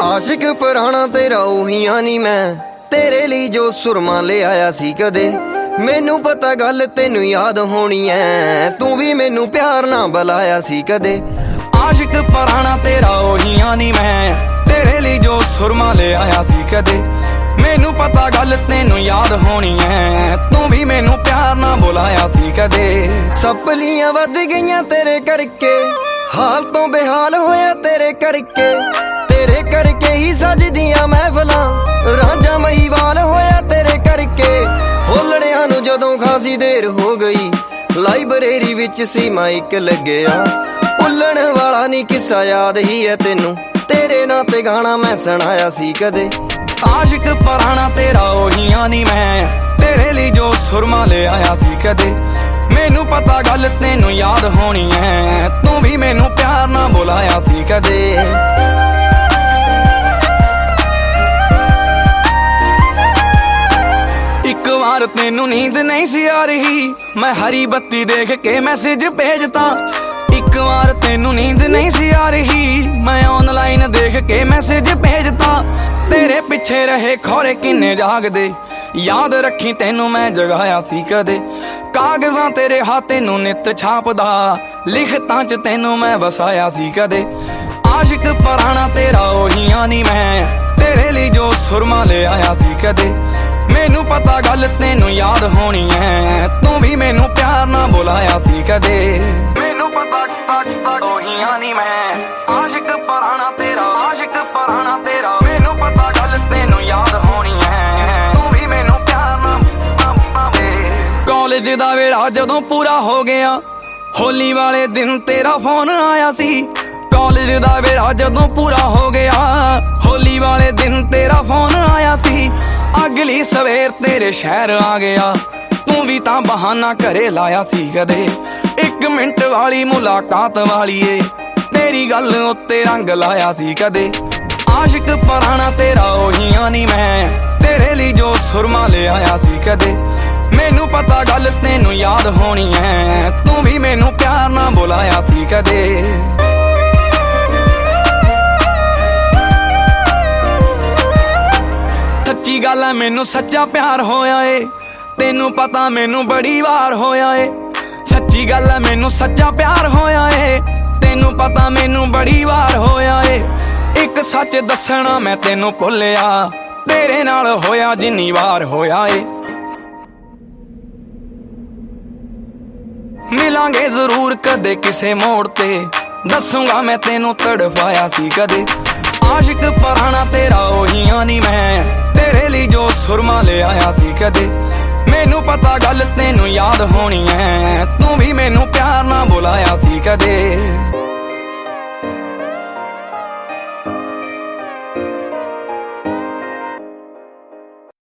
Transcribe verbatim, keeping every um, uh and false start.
ਆਸ਼ਿਕ ਪੁਰਾਣਾ ਤੇਰਾ ਉਹੀਆਂ ਨੀ ਮੈਂ, ਤੇਰੇ ਲਈ ਜੋ ਸੁਰਮਾ ਲੈ ਆਇਆ ਸੀ ਕਦੇ। ਮੈਨੂੰ ਪਤਾ ਗੱਲ ਤੈਨੂੰ ਯਾਦ ਹੋਣੀ ਐ, ਤੂੰ ਵੀ ਮੈਨੂੰ ਪਿਆਰ ਨਾ ਬੁਲਾਇਆ ਸੀ ਕਦੇ। ਆਸ਼ਿਕ ਪੁਰਾਣਾ ਤੇਰਾ ਉਹੀਆਂ ਨੀ ਮੈਂ, ਤੇਰੇ ਲਈ ਜੋ ਸੁਰਮਾ ਲੈ ਆਇਆ ਸੀ ਕਦੇ। ਮੈਨੂੰ ਪਤਾ ਗੱਲ ਤੈਨੂੰ ਯਾਦ ਹੋਣੀ ਐ, ਤੂੰ ਵੀ ਮੈਨੂੰ ਪਿਆਰ ਨਾ ਬੁਲਾਇਆ ਸੀ ਕਦੇ। ਸਪਲੀਆਂ ਵੱਧ ਗਈਆਂ ਤੇਰੇ ਕਰਕੇ, ਹਾਲ ਤੋਂ ਬੇਹਾਲ ਹੋਇਆ ਤੇਰੇ ਕਰਕੇ। ਤੇਰੇ ਕਰਕੇ ਹੀ ਸਜਦੀਆਂ ਮਹਿਫਲਾਂ, ਰਾਂਝਾ ਮਹੀਵਾਲ ਹੋਇਆ ਤੇਰੇ ਕਰਕੇ। ਹੋਲੜਿਆਂ ਨੂੰ ਜਦੋਂ ਖਾਸੀ ਦੇਰ ਹੋ ਗਈ, ਲਾਇਬ੍ਰੇਰੀ ਵਿੱਚ ਸੀ ਮਾਈਕ ਲੱਗਿਆ। ਭੁੱਲਣ ਵਾਲਾ ਨੀ ਕਿੱਸਾ ਯਾਦ ਹੀ ਹੈ ਤੈਨੂੰ, ਤੇਰੇ ਨਾਂ ਤੇ ਗਾਣਾ ਮੈਂ ਸੁਣਾਇਆ ਸੀ ਕਦੇ। ਆਸ਼ਿਕ ਪੁਰਾਣਾ ਤੇਰਾ ਉਹੀਆਂ ਨੀ ਮੈਂ, ਤੇਰੇ ਲਈ ਜੋ ਸੁਰਮਾ ਲੈ ਆਇਆ ਸੀ ਕਦੇ। ਮੈਨੂੰ ਪਤਾ ਗੱਲ ਤੈਨੂੰ ਯਾਦ ਹੋਣੀ ਐ, ਤੂੰ ਵੀ ਮੈਨੂੰ ਪਿਆਰ ਨਾ ਬੁਲਾਇਆ ਸੀ ਕਦੇ। ਇੱਕ ਵਾਰ ਤੈਨੂੰ ਨੀਂਦ ਨਹੀਂ ਸੀ ਆ ਰਹੀ, ਮੈਂ ਹਰੀ ਬੱਤੀ ਦੇਖ ਕੇ ਮੈਸੇਜ ਭੇਜਤਾ। ਇੱਕ ਵਾਰ ਤੈਨੂੰ ਨੀਂਦ ਨਹੀਂ ਸੀ ਆ ਰਹੀ, ਮੈਂ ਆਨਲਾਈਨ ਦੇਖ ਕੇ ਮੈਸੇਜ ਭੇਜਤਾ। ਤੇਰੇ ਪਿੱਛੇ ਰਹੇ ਖੌਰੇ ਕਿੰਨੇ ਜਾਗਦੇ, ਯਾਦ ਰੱਖੀ ਤੈਨੂੰ ਮੈਂ ਜਗਾਇਆ ਸੀ ਕਦੇ। ਕਾਗਜ਼ਾਂ ਤੇਰੇ ਹੱਥ ਨੂੰ ਨਿੱਤ ਛਾਪਦਾ, ਲਿਖਤਾਂ ਚ ਤੈਨੂੰ ਮੈਂ ਵਸਾਇਆ ਸੀ ਕਦੇ। ਆਸ਼ਿਕ ਪੁਰਾਣਾ ਤੇਰਾ ਉਹੀਆਂ ਨੀ ਮੈਂ, ਤੇਰੇ ਲਈ ਜੋ ਸੁਰਮਾ ਲੈ ਆਇਆ ਸੀ ਕਦੇ। ਮੈਨੂੰ ਪਤਾ ਗੱਲ ਤੈਨੂੰ ਯਾਦ ਹੋਣੀ ਐ, ਤੂੰ ਵੀ ਮੈਨੂੰ ਪਿਆਰ ਨਾ ਬੁਲਾਇਆ ਸੀ ਕਦੇ। ਮੈਨੂੰ ਪਤਾ ਉਹੀਆਂ ਨੀ ਮੈਂ, ਆਸ਼ਿਕ ਪੁਰਾਣਾ ਤੇਰਾ, ਆਸ਼ਿਕ ਪੁਰਾਣਾ ਤੇਰਾ। ਮੈਨੂੰ ਪਤਾ ਗੱਲ ਤੈਨੂੰ ਯਾਦ ਹੋਣੀ ਐ, ਤੂੰ ਵੀ ਮੈਨੂੰ ਪਿਆਰ ਨਾ ਬੁਲਾਵੇ। ਕਾਲਜ ਦਾ ਵੇਲਾ ਜਦੋਂ ਪੂਰਾ ਹੋ ਗਿਆ, ਹੋਲੀ ਵਾਲੇ ਦਿਨ ਤੇਰਾ ਫੋਨ ਆਇਆ ਸੀ। ਕਾਲਜ ਦਾ ਵੇਲਾ ਜਦੋਂ ਪੂਰਾ ਹੋ ਗਿਆ, ਹੋਲੀ ਵਾਲੇ ਦਿਨ ਤੇਰਾ ਫੋਨ ਆਇਆ ਸੀ। ਅਗਲੀ ਸਵੇਰ ਤੇਰੇ ਸ਼ਹਿਰ ਆ ਗਿਆ, ਤੂੰ ਵੀ ਤਾਂ ਬਹਾਨਾ ਘਰੇ ਲਾਇਆ ਸੀ ਕਦੇ। ਇੱਕ ਮਿੰਟ ਵਾਲੀ ਮੁਲਾਕਾਤ ਵਾਲੀ ਏ, ਤੇਰੀ ਗੱਲ ਉੱਤੇ ਰੰਗ ਲਾਇਆ ਸੀ ਕਦੇ। ਆਸ਼ਿਕ ਪੁਰਾਣਾ ਤੇਰਾ ਉਹੀਆਂ ਨੀ ਮੈਂ, ਤੇਰੇ ਲਈ ਜੋ ਸੁਰਮਾ ਲੈ ਆਇਆ ਸੀ ਕਦੇ। ਮੈਨੂੰ ਪਤਾ ਗੱਲ ਤੈਨੂੰ ਯਾਦ ਹੋਣੀ ਐ, ਤੂੰ ਵੀ ਮੈਨੂੰ ਪਿਆਰ ਨਾ ਬੁਲਾਇਆ ਸੀ ਕਦੇ। ਸੱਚੀ ਗੱਲ ਐ ਮੈਨੂੰ ਸੱਚਾ ਪਿਆਰ ਹੋਇਆ ਏ, ਤੈਨੂੰ ਪਤਾ ਮੈਨੂੰ ਬੜੀ ਵਾਰ ਹੋਇਆ ਏ। ਸੱਚੀ ਗੱਲ ਐ ਮੈਨੂੰ ਸੱਚਾ ਪਿਆਰ ਹੋਇਆ ਏ, ਤੈਨੂੰ ਪਤਾ ਮੈਨੂੰ ਬੜੀ ਵਾਰ ਹੋਇਆ ਏ। ਇੱਕ ਸੱਚ ਦੱਸਣਾ ਮੈਂ ਤੈਨੂੰ ਭੁੱਲਿਆ, ਤੇਰੇ ਨਾਲ ਹੋਇਆ ਜਿੰਨੀ ਵਾਰ ਹੋਇਆ ਏ। ਮਿਲਾਂਗੇ ਜ਼ਰੂਰ ਕਦੇ ਕਿਸੇ ਮੋੜ ਤੇ, ਦੱਸੂਗਾ ਮੈਂ ਤੈਨੂੰ ਤੜਫਾਇਆ ਸੀ ਕਦੇ। ਆਸ਼ਿਕ ਪੁਰਾਣਾ ਤੇਰਾ ਉਹੀਆਂ ਨੀ ਮੈਂ, ਤੇਰੇ ਲਈ ਜੋ ਸੁਰਮਾ ਲੈ ਆਇਆ ਸੀ ਕਦੇ। ਮੈਨੂੰ ਪਤਾ ਗੱਲ ਤੈਨੂੰ ਯਾਦ ਹੋਣੀ ਐ, ਤੂੰ ਵੀ ਮੈਨੂੰ ਪਿਆਰ ਨਾ ਬੁਲਾਇਆ ਸੀ ਕਦੇ।